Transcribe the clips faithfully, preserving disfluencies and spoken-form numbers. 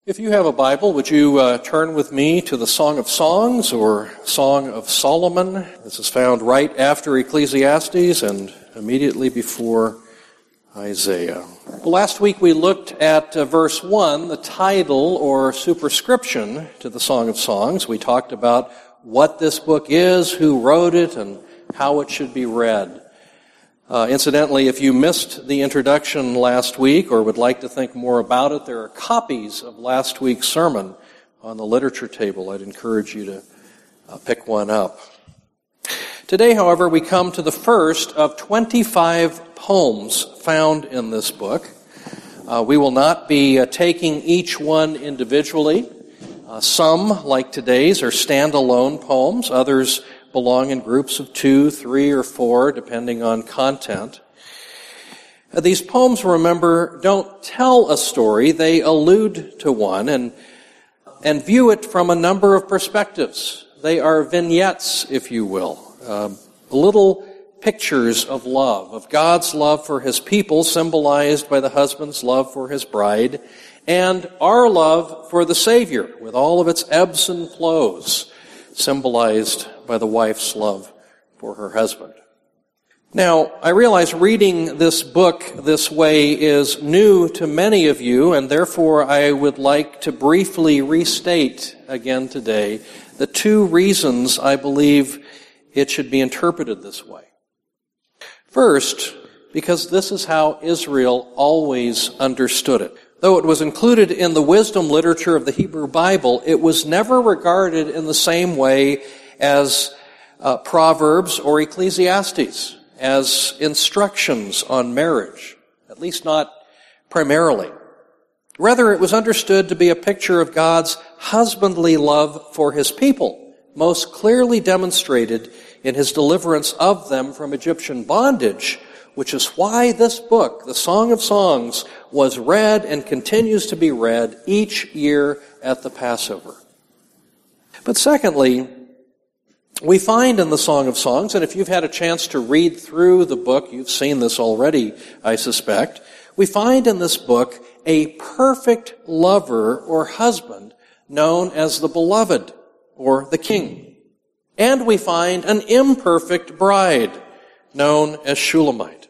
If you have a Bible, would you uh, turn with me to the Song of Songs or Song of Solomon? This is found right after Ecclesiastes and immediately before Isaiah. Well, last week we looked at uh, verse one, the title or superscription to the Song of Songs. We talked about what this book is, who wrote it, and how it should be read. Uh, incidentally, if you missed the introduction last week or would like to think more about it, there are copies of last week's sermon on the literature table. I'd encourage you to uh, pick one up. Today, however, we come to the first of twenty-five poems found in this book. Uh, we will not be uh, taking each one individually. Uh, some, like today's, are standalone poems. Others belong in groups of two, three, or four, depending on content. Uh, these poems, remember, don't tell a story. They allude to one and, and view it from a number of perspectives. They are vignettes, if you will, uh, little pictures of love, of God's love for His people, symbolized by the husband's love for his bride, and our love for the Savior, with all of its ebbs and flows, symbolized by the wife's love for her husband. Now, I realize reading this book this way is new to many of you, and therefore I would like to briefly restate again today the two reasons I believe it should be interpreted this way. First, because this is how Israel always understood it. Though it was included in the wisdom literature of the Hebrew Bible, it was never regarded in the same way as uh, Proverbs or Ecclesiastes, as instructions on marriage, at least not primarily. Rather, it was understood to be a picture of God's husbandly love for His people, most clearly demonstrated in His deliverance of them from Egyptian bondage, which is why this book, the Song of Songs, was read and continues to be read each year at the Passover. But secondly, we find in the Song of Songs, and if you've had a chance to read through the book, you've seen this already, I suspect, we find in this book a perfect lover or husband known as the beloved or the king. And we find an imperfect bride known as Shulamite.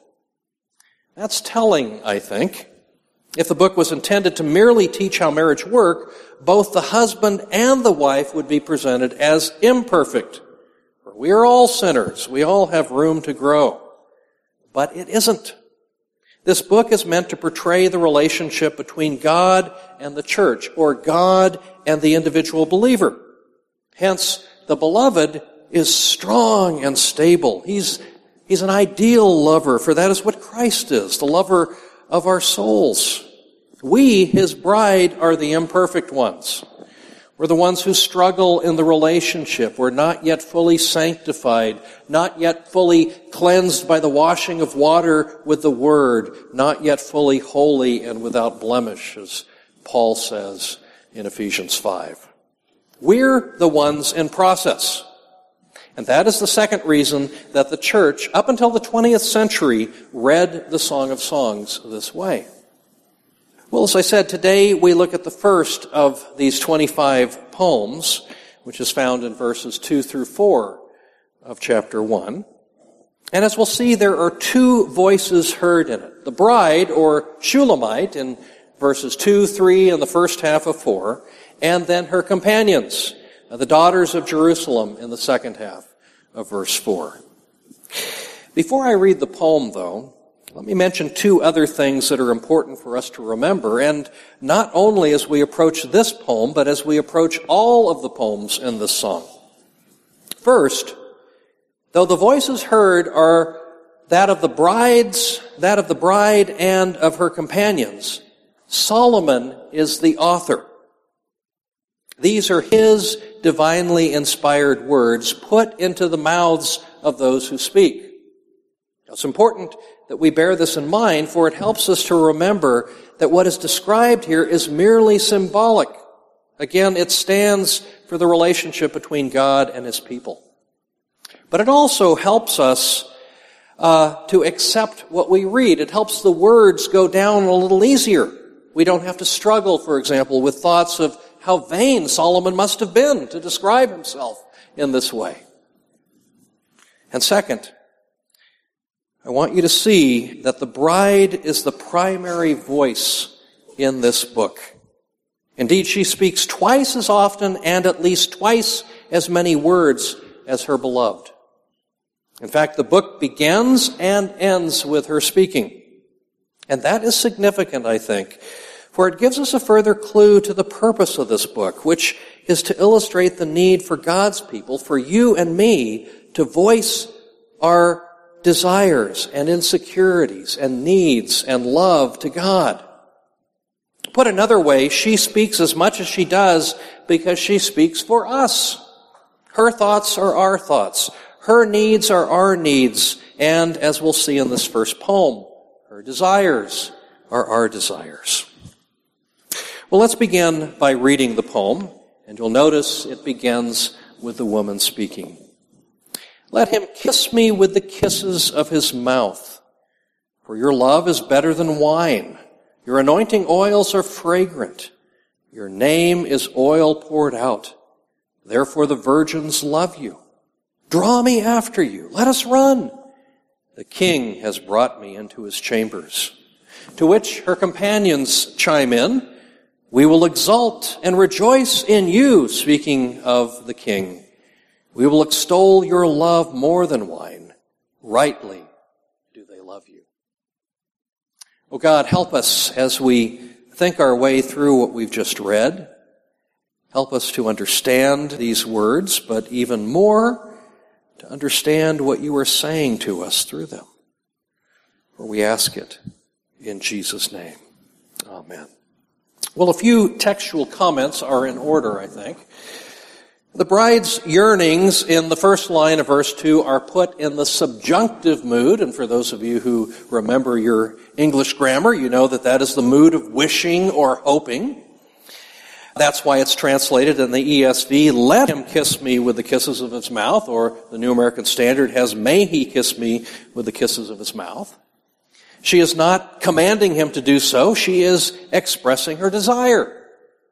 That's telling, I think. If the book was intended to merely teach how marriage works, both the husband and the wife would be presented as imperfect. For we are all sinners. We all have room to grow. But it isn't. This book is meant to portray the relationship between God and the church, or God and the individual believer. Hence, the beloved is strong and stable. He's He's an ideal lover, for that is what Christ is, the lover of our souls. We, His bride, are the imperfect ones. We're the ones who struggle in the relationship. We're not yet fully sanctified, not yet fully cleansed by the washing of water with the Word, not yet fully holy and without blemish, as Paul says in Ephesians five. We're the ones in process. And that is the second reason that the church, up until the twentieth century, read the Song of Songs this way. Well, as I said, today we look at the first of these twenty-five poems, which is found in verses two through four of chapter one. And as we'll see, there are two voices heard in it. The bride, or Shulamite, in verses two, three, and the first half of four, and then her companions, the daughters of Jerusalem, in the second half of verse four. Before I read the poem, though, let me mention two other things that are important for us to remember, and not only as we approach this poem, but as we approach all of the poems in this song. First, though the voices heard are that of the brides, that of the bride and of her companions, Solomon is the author. These are his divinely inspired words put into the mouths of those who speak. It's important that we bear this in mind, for it helps us to remember that what is described here is merely symbolic. Again, it stands for the relationship between God and His people. But it also helps us uh, to accept what we read. It helps the words go down a little easier We don't have to struggle, for example, with thoughts of how vain Solomon must have been to describe himself in this way. And second, I want you to see that the bride is the primary voice in this book. Indeed, she speaks twice as often and at least twice as many words as her beloved. In fact, the book begins and ends with her speaking. And that is significant, I think, for it gives us a further clue to the purpose of this book, which is to illustrate the need for God's people, for you and me, to voice our desires and insecurities and needs and love to God. Put another way, she speaks as much as she does because she speaks for us. Her thoughts are our thoughts. Her needs are our needs. And as we'll see in this first poem, her desires are our desires. Well, let's begin by reading the poem. And you'll notice it begins with the woman speaking. Let him kiss me with the kisses of his mouth, for your love is better than wine. Your anointing oils are fragrant. Your name is oil poured out. Therefore the virgins love you. Draw me after you. Let us run. The king has brought me into his chambers. To which her companions chime in, we will exult and rejoice in you, speaking of the king. We will extol your love more than wine. Rightly do they love you. Oh God, help us as we think our way through what we've just read. Help us to understand these words, but even more, to understand what you are saying to us through them. For we ask it in Jesus' name. Amen. Well, a few textual comments are in order, I think. The bride's yearnings in the first line of verse two are put in the subjunctive mood, and for those of you who remember your English grammar, you know that that is the mood of wishing or hoping. That's why it's translated in the E S V, let him kiss me with the kisses of his mouth, or the New American Standard has, may he kiss me with the kisses of his mouth. She is not commanding him to do so, she is expressing her desire.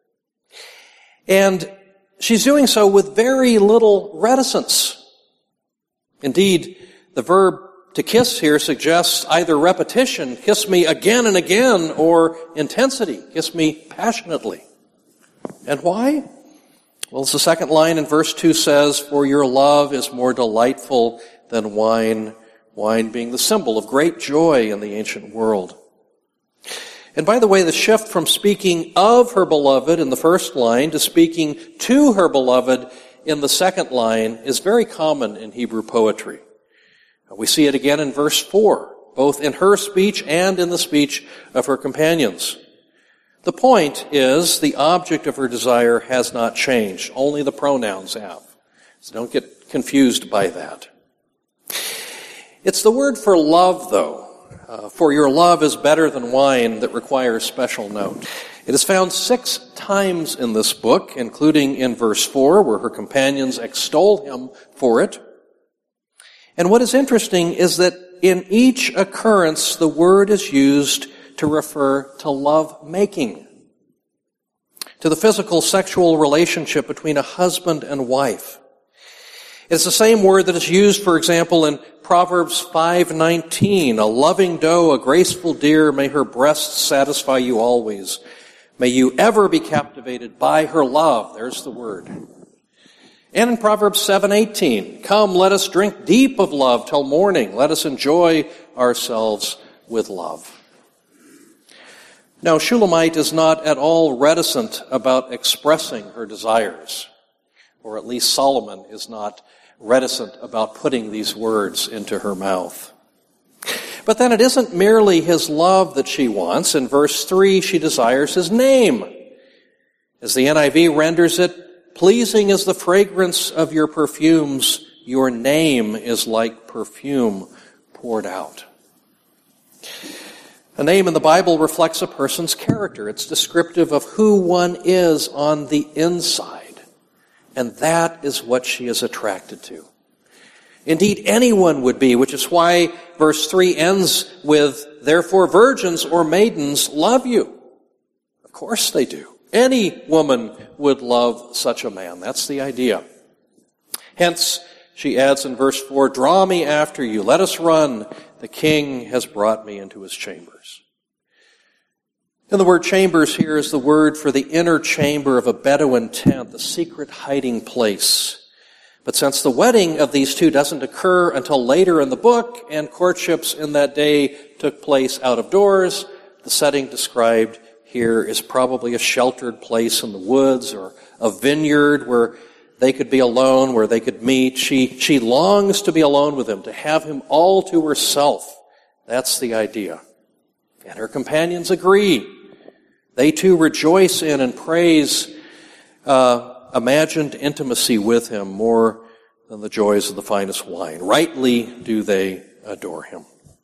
And she's doing so with very little reticence. Indeed, the verb to kiss here suggests either repetition, kiss me again and again, or intensity, kiss me passionately. And why? Well, it's the second line in verse two says, for your love is more delightful than wine, wine being the symbol of great joy in the ancient world. And by the way, the shift from speaking of her beloved in the first line to speaking to her beloved in the second line is very common in Hebrew poetry. We see it again in verse four, both in her speech and in the speech of her companions. The point is the object of her desire has not changed. Only the pronouns have. So don't get confused by that. It's the word for love, though. Uh, for your love is better than wine that requires special note. It is found six times in this book, including in verse four, where her companions extol him for it. And what is interesting is that in each occurrence, the word is used to refer to love making, to the physical sexual relationship between a husband and wife. It's the same word that is used, for example, in Proverbs five nineteen, a loving doe, a graceful deer, may her breasts satisfy you always. May you ever be captivated by her love. There's the word. And in Proverbs seven eighteen, come, let us drink deep of love till morning. Let us enjoy ourselves with love. Now, Shulamite is not at all reticent about expressing her desires, or at least Solomon is not reticent about putting these words into her mouth. But then it isn't merely his love that she wants. In verse three, she desires his name. As the N I V renders it, pleasing is the fragrance of your perfumes. Your name is like perfume poured out. A name in the Bible reflects a person's character. It's descriptive of who one is on the inside. And that is what she is attracted to. Indeed, anyone would be, which is why verse three ends with, therefore virgins or maidens love you. Of course they do. Any woman would love such a man. That's the idea. Hence, she adds in verse four, draw me after you, let us run. The king has brought me into his chambers. And the word chambers here is the word for the inner chamber of a Bedouin tent, the secret hiding place. But since the wedding of these two doesn't occur until later in the book, and courtships in that day took place out of doors, the setting described here is probably a sheltered place in the woods or a vineyard where they could be alone, where they could meet. She, she longs to be alone with him, to have him all to herself. That's the idea. And her companions agree. They too rejoice in and praise uh, imagined intimacy with him more than the joys of the finest wine. Rightly do they adore him.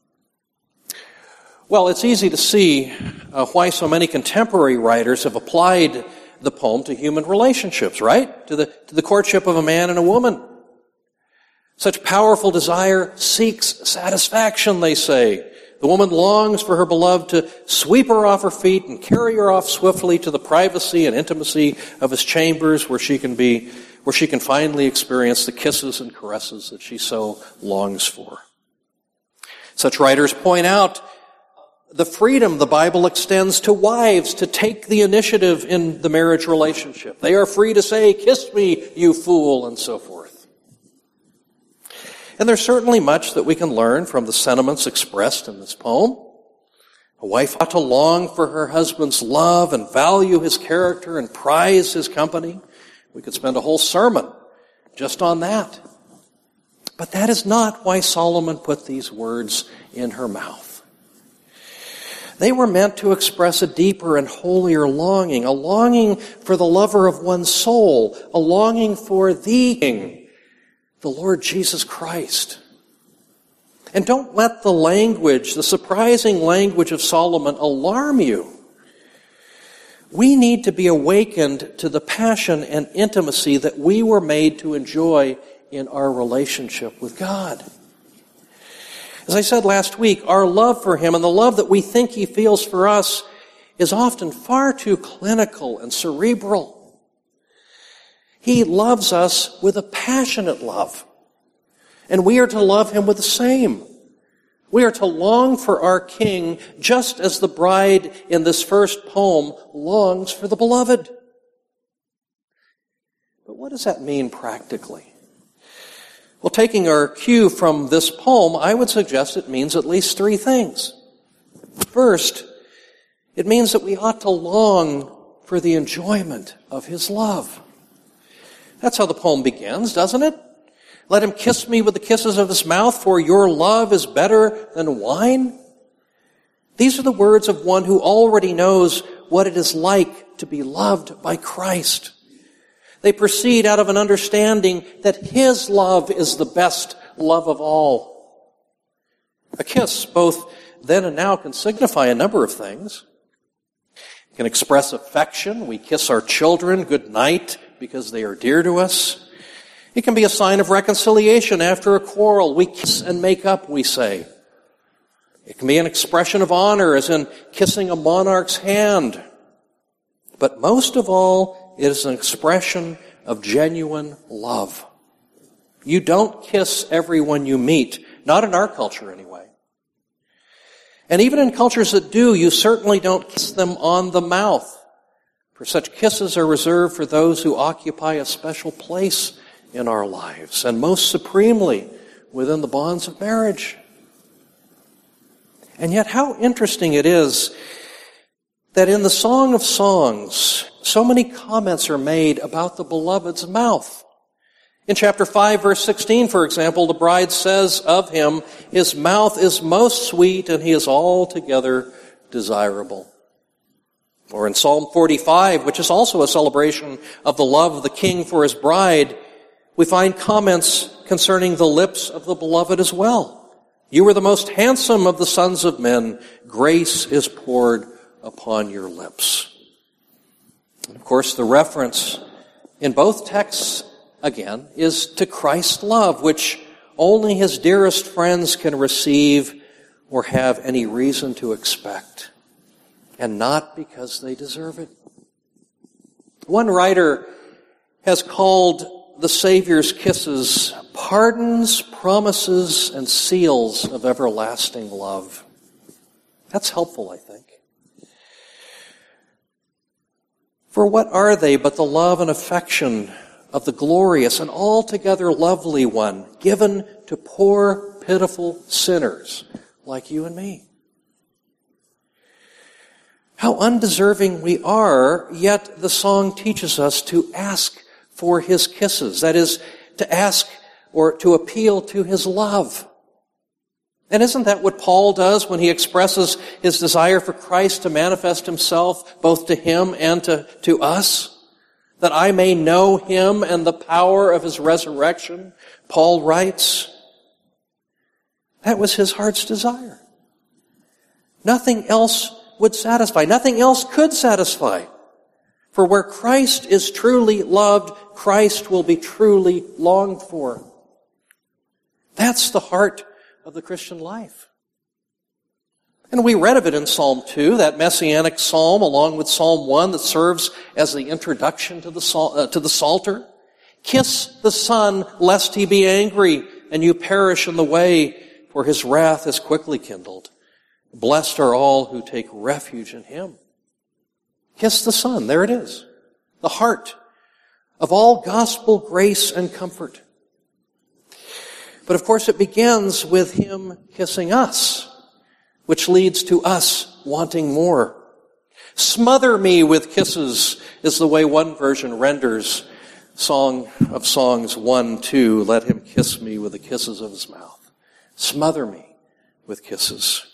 Well, it's easy to see uh, why so many contemporary writers have applied the poem to human relationships, right? To the, to the courtship of a man and a woman. Such powerful desire seeks satisfaction, they say. The woman longs for her beloved to sweep her off her feet and carry her off swiftly to the privacy and intimacy of his chambers where she can be, where she can finally experience the kisses and caresses that she so longs for. Such writers point out the freedom the Bible extends to wives to take the initiative in the marriage relationship. They are free to say, kiss me, you fool, and so forth. And there's certainly much that we can learn from the sentiments expressed in this poem. A wife ought to long for her husband's love and value his character and prize his company. We could spend a whole sermon just on that. But that is not why Solomon put these words in her mouth. They were meant to express a deeper and holier longing, a longing for the lover of one's soul, a longing for the King, the Lord Jesus Christ. And don't let the language, the surprising language of Solomon, alarm you. We need to be awakened to the passion and intimacy that we were made to enjoy in our relationship with God. As I said last week, our love for him and the love that we think he feels for us is often far too clinical and cerebral. He loves us with a passionate love, and we are to love him with the same. We are to long for our King just as the bride in this first poem longs for the beloved. But what does that mean practically? Well, taking our cue from this poem, I would suggest it means at least three things. First, it means that we ought to long for the enjoyment of his love. That's how the poem begins, doesn't it? Let him kiss me with the kisses of his mouth, for your love is better than wine. These are the words of one who already knows what it is like to be loved by Christ. They proceed out of an understanding that his love is the best love of all. A kiss, both then and now, can signify a number of things. It can express affection. We kiss our children good night because they are dear to us. It can be a sign of reconciliation after a quarrel. We kiss and make up, we say. It can be an expression of honor, as in kissing a monarch's hand. But most of all, it is an expression of genuine love. You don't kiss everyone you meet, not in our culture anyway. And even in cultures that do, you certainly don't kiss them on the mouth, for such kisses are reserved for those who occupy a special place in our lives, and most supremely within the bonds of marriage. And yet how interesting it is that in the Song of Songs, so many comments are made about the beloved's mouth. In chapter five, verse sixteen, for example, the bride says of him, his mouth is most sweet and he is altogether desirable. Or in Psalm forty-five, which is also a celebration of the love of the king for his bride, we find comments concerning the lips of the beloved as well. You are the most handsome of the sons of men. Grace is poured upon your lips. And of course, the reference in both texts, again, is to Christ's love, which only his dearest friends can receive or have any reason to expect. and not because they deserve it. One writer has called the Savior's kisses pardons, promises, and seals of everlasting love. That's helpful, I think. For what are they but the love and affection of the glorious and altogether lovely one, given to poor, pitiful sinners like you and me? How undeserving we are, yet the song teaches us to ask for his kisses. That is, to ask or to appeal to his love. And isn't that what Paul does when he expresses his desire for Christ to manifest himself both to him and to, to us? That I may know him and the power of his resurrection, Paul writes. That was his heart's desire. Nothing else would satisfy. Nothing else could satisfy. For where Christ is truly loved, Christ will be truly longed for. That's the heart of the Christian life. And we read of it in Psalm two, that messianic psalm, along with Psalm one, that serves as the introduction to the, uh, to the Psalter. Kiss the Son, lest he be angry, and you perish in the way, for his wrath is quickly kindled. Blessed are all who take refuge in him. Kiss the Son, there it is. The heart of all gospel grace and comfort. But of course it begins with him kissing us, which leads to us wanting more. Smother me with kisses is the way one version renders Song of Songs one, two. Let him kiss me with the kisses of his mouth. Smother me with kisses.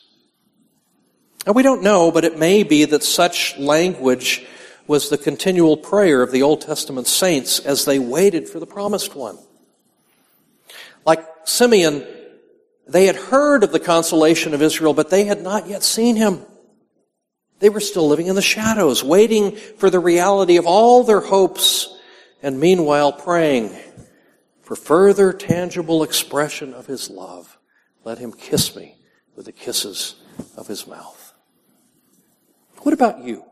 And we don't know, but it may be that such language was the continual prayer of the Old Testament saints as they waited for the promised one. Like Simeon, they had heard of the consolation of Israel, but they had not yet seen him. They were still living in the shadows, waiting for the reality of all their hopes, and meanwhile praying for further tangible expression of his love. Let him kiss me with the kisses of his mouth. What about you?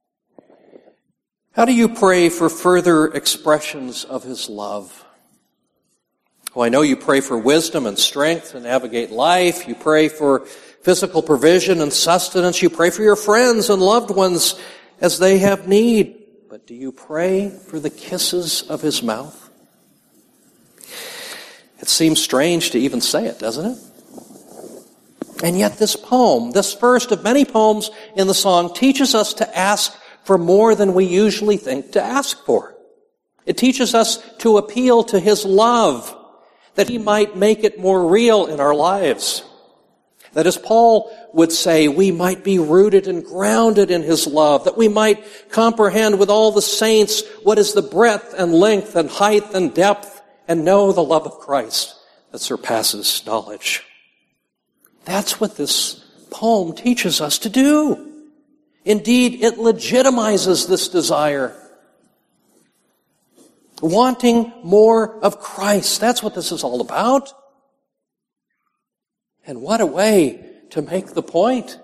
How do you pray for further expressions of his love? Oh, I know you pray for wisdom and strength to navigate life. You pray for physical provision and sustenance. You pray for your friends and loved ones as they have need. But do you pray for the kisses of his mouth? It seems strange to even say it, doesn't it? And yet this poem, this first of many poems in the song, teaches us to ask for more than we usually think to ask for. It teaches us to appeal to his love, that he might make it more real in our lives. That, as Paul would say, we might be rooted and grounded in his love, that we might comprehend with all the saints what is the breadth and length and height and depth, and know the love of Christ that surpasses knowledge. That's what this poem teaches us to do. Indeed, it legitimizes this desire. Wanting more of Christ. That's what this is all about. And what a way to make the point.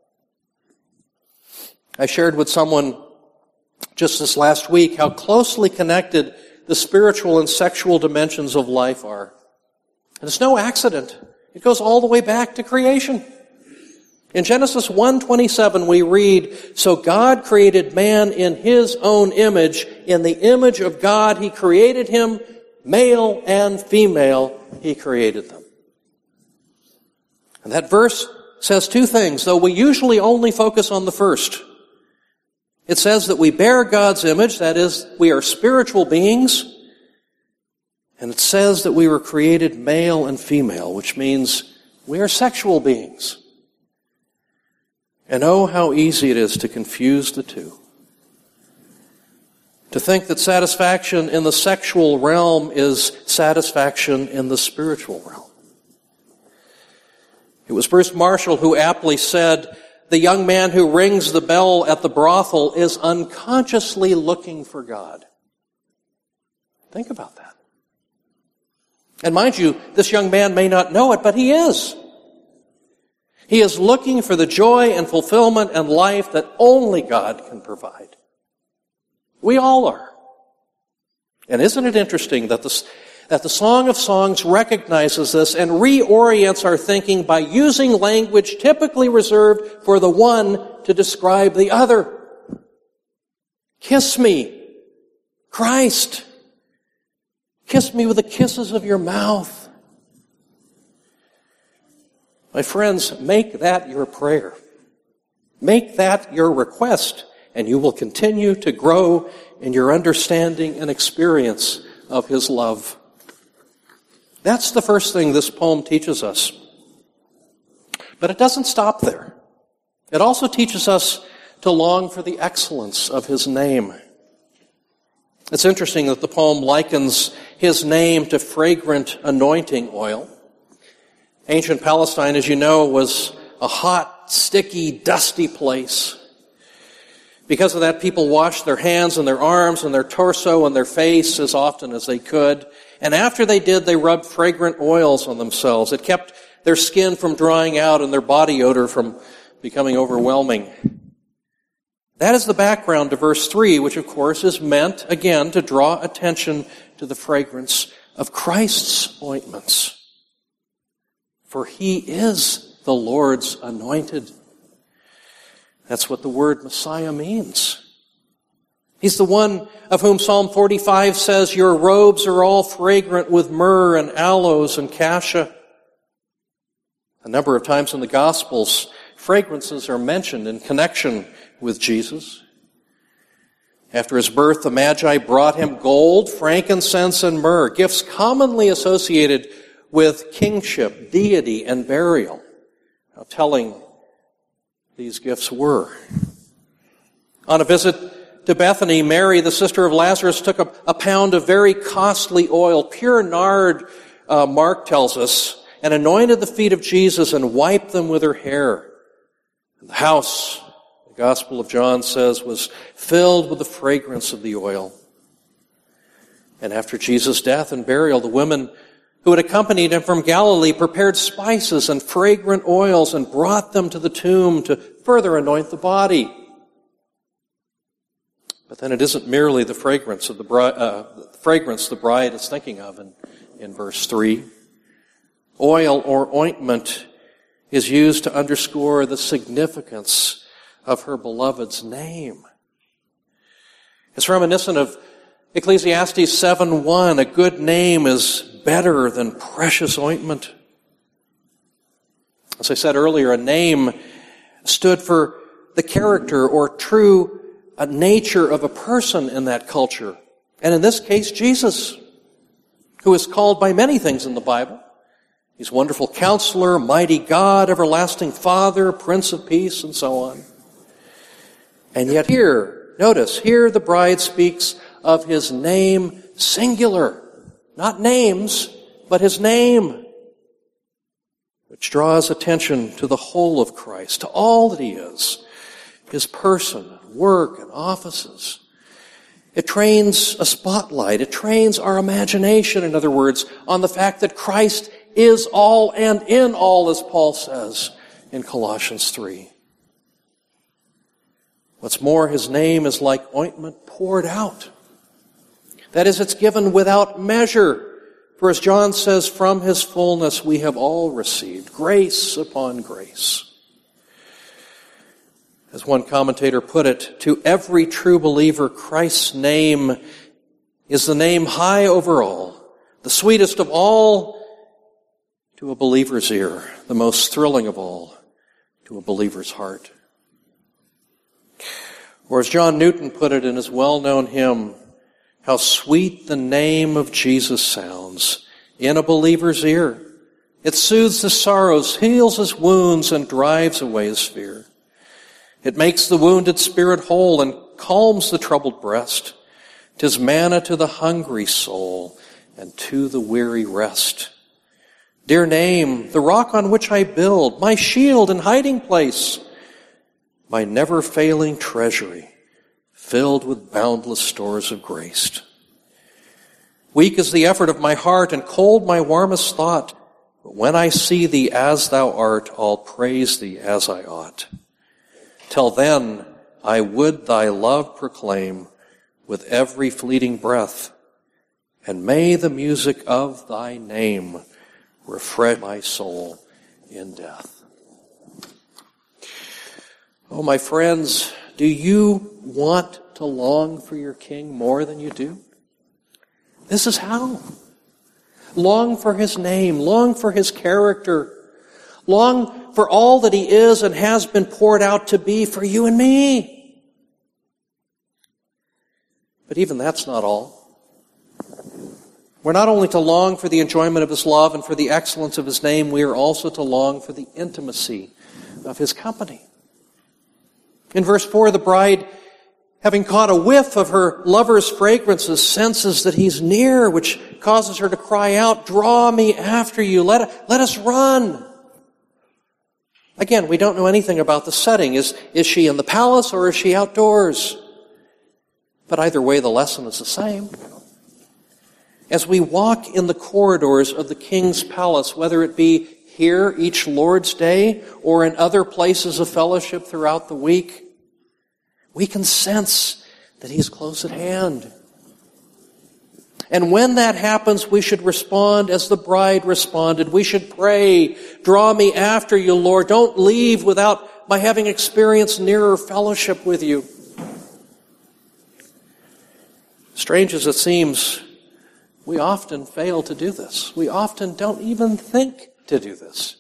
I shared with someone just this last week how closely connected the spiritual and sexual dimensions of life are. And it's no accident. It goes all the way back to creation. In Genesis one twenty-seven we read, "So God created man in his own image. In the image of God he created him. Male and female he created them." And that verse says two things, though we usually only focus on the first. It says that we bear God's image, that is, we are spiritual beings. And it says that we were created male and female, which means we are sexual beings. And oh, how easy it is to confuse the two. To think that satisfaction in the sexual realm is satisfaction in the spiritual realm. It was Bruce Marshall who aptly said, "The young man who rings the bell at the brothel is unconsciously looking for God." Think about that. And mind you, this young man may not know it, but he is. He is looking for the joy and fulfillment and life that only God can provide. We all are. And isn't it interesting that the, that the Song of Songs recognizes this and reorients our thinking by using language typically reserved for the one to describe the other. Kiss me, Christ. Kiss me with the kisses of your mouth. My friends, make that your prayer. Make that your request, and you will continue to grow in your understanding and experience of His love. That's the first thing this poem teaches us. But it doesn't stop there. It also teaches us to long for the excellence of His name. It's interesting that the poem likens His name to fragrant anointing oil. Ancient Palestine, as you know, was a hot, sticky, dusty place. Because of that, people washed their hands and their arms and their torso and their face as often as they could. And after they did, they rubbed fragrant oils on themselves. It kept their skin from drying out and their body odor from becoming overwhelming. That is the background to verse three, which of course is meant, again, to draw attention to the fragrance of Christ's ointments. For He is the Lord's anointed. That's what the word Messiah means. He's the one of whom Psalm forty-five says, your robes are all fragrant with myrrh and aloes and cassia. A number of times in the Gospels, fragrances are mentioned in connection with Jesus. After His birth, the Magi brought Him gold, frankincense, and myrrh, gifts commonly associated with kingship, deity, and burial. How telling these gifts were. On a visit to Bethany, Mary, the sister of Lazarus, took a, a pound of very costly oil, pure nard, uh, Mark tells us, and anointed the feet of Jesus and wiped them with her hair. The house, the Gospel of John says, was filled with the fragrance of the oil. And after Jesus' death and burial, the women who had accompanied Him from Galilee prepared spices and fragrant oils and brought them to the tomb to further anoint the body. But then it isn't merely the fragrance of the bride, uh, the fragrance the bride is thinking of in, in verse three. Oil or ointment is used to underscore the significance of her beloved's name. It's reminiscent of Ecclesiastes seven one, a good name is better than precious ointment. As I said earlier, a name stood for the character or true uh, nature of a person in that culture. And in this case, Jesus, who is called by many things in the Bible. He's Wonderful Counselor, Mighty God, Everlasting Father, Prince of Peace, and so on. And yet here, notice, here the bride speaks of His name singular. Not names, but His name, which draws attention to the whole of Christ, to all that He is, His person, work, and offices. It trains a spotlight. It trains our imagination, in other words, on the fact that Christ is all and in all, as Paul says in Colossians three. What's more, His name is like ointment poured out. That is, it's given without measure. For as John says, from His fullness we have all received grace upon grace. As one commentator put it, to every true believer, Christ's name is the name high over all, the sweetest of all to a believer's ear, the most thrilling of all to a believer's heart. Or as John Newton put it in his well-known hymn, how sweet the name of Jesus sounds in a believer's ear. It soothes his sorrows, heals his wounds, and drives away his fear. It makes the wounded spirit whole and calms the troubled breast. 'Tis manna to the hungry soul and to the weary rest. Dear name, the rock on which I build, my shield and hiding place, my never-failing treasury, filled with boundless stores of grace. Weak is the effort of my heart and cold my warmest thought, But when I see thee as thou art, I'll praise thee as I ought. Till then, I would thy love proclaim with every fleeting breath, and may the music of thy name refresh my soul in death. Oh, my friends, do you want to long for your King more than you do? This is how. Long for his name, long for his character, long for all that he is and has been poured out to be for you and me. But even that's not all. We're not only to long for the enjoyment of his love and for the excellence of his name, we are also to long for the intimacy of his company. In verse four, the bride, having caught a whiff of her lover's fragrances, senses that he's near, which causes her to cry out, "Draw me after you. Let, let us run." Again, we don't know anything about the setting. Is, is she in the palace or is she outdoors? But either way, the lesson is the same. As we walk in the corridors of the king's palace, whether it be here each Lord's Day or in other places of fellowship throughout the week, we can sense that he's close at hand. And when that happens, we should respond as the bride responded. We should pray, "Draw me after you, Lord. Don't leave without my having experienced nearer fellowship with you." Strange as it seems, we often fail to do this. We often don't even think to do this.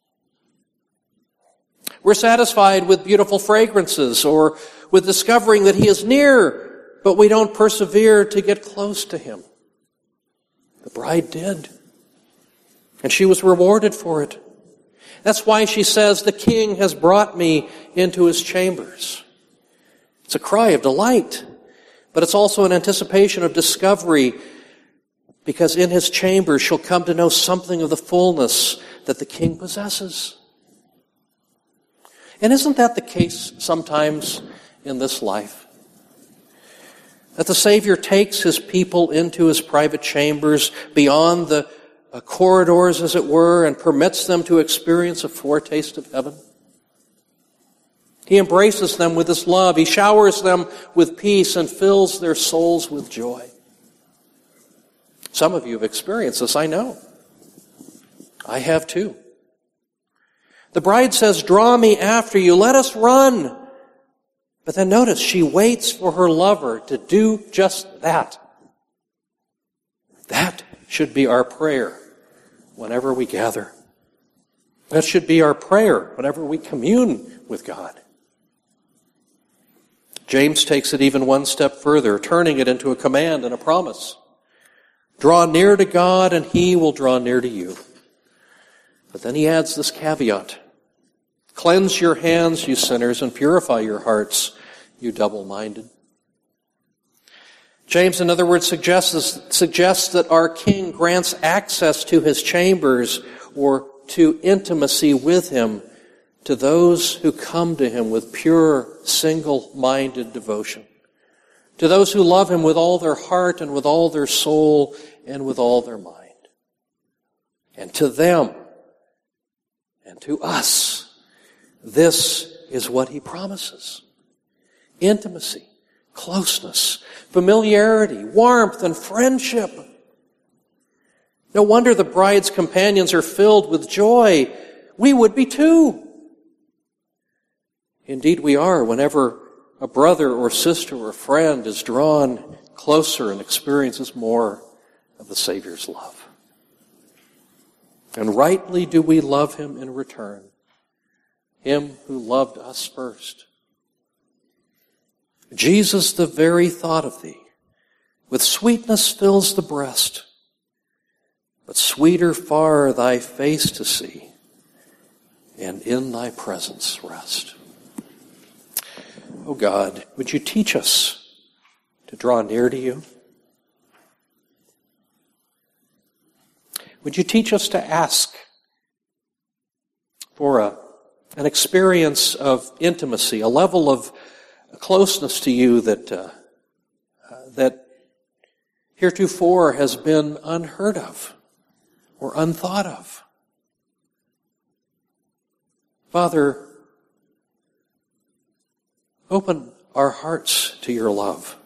We're satisfied with beautiful fragrances or with discovering that he is near, but we don't persevere to get close to him. The bride did, and she was rewarded for it. That's why she says, "The king has brought me into his chambers." It's a cry of delight, but it's also an anticipation of discovery, because in his chambers she'll come to know something of the fullness that the king possesses. And isn't that the case sometimes in this life? That the Savior takes his people into his private chambers, beyond the uh, corridors, as it were, and permits them to experience a foretaste of heaven. He embraces them with his love. He showers them with peace and fills their souls with joy. Some of you have experienced this, I know. I have too. The bride says, "Draw me after you. Let us run." But then notice, she waits for her lover to do just that. That should be our prayer whenever we gather. That should be our prayer whenever we commune with God. James takes it even one step further, turning it into a command and a promise. Draw near to God and he will draw near to you. But then he adds this caveat. Cleanse your hands, you sinners, and purify your hearts, you double-minded. James, in other words, suggests, suggests that our King grants access to his chambers or to intimacy with him to those who come to him with pure, single-minded devotion. To those who love him with all their heart and with all their soul and with all their mind. And to them and to us, this is what he promises. Intimacy, closeness, familiarity, warmth, and friendship. No wonder the bride's companions are filled with joy. We would be too. Indeed we are, whenever a brother or sister or friend is drawn closer and experiences more of the Savior's love. And rightly do we love him in return. Him who loved us first. Jesus, the very thought of thee, with sweetness fills the breast, but sweeter far thy face to see, and in thy presence rest. O God, would you teach us to draw near to you? Would you teach us to ask for a an experience of intimacy, a level of closeness to you that uh, uh, that heretofore has been unheard of or unthought of. Father, open our hearts to your love.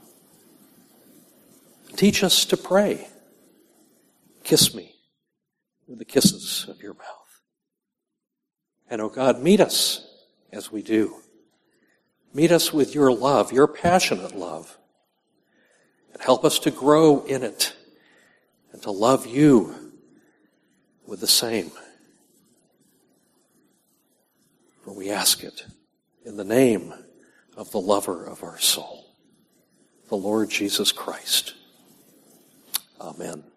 Teach us to pray. Kiss me with the kisses of your mouth. And, oh God, meet us as we do. Meet us with your love, your passionate love. And help us to grow in it and to love you with the same. For we ask it in the name of the lover of our soul, the Lord Jesus Christ. Amen.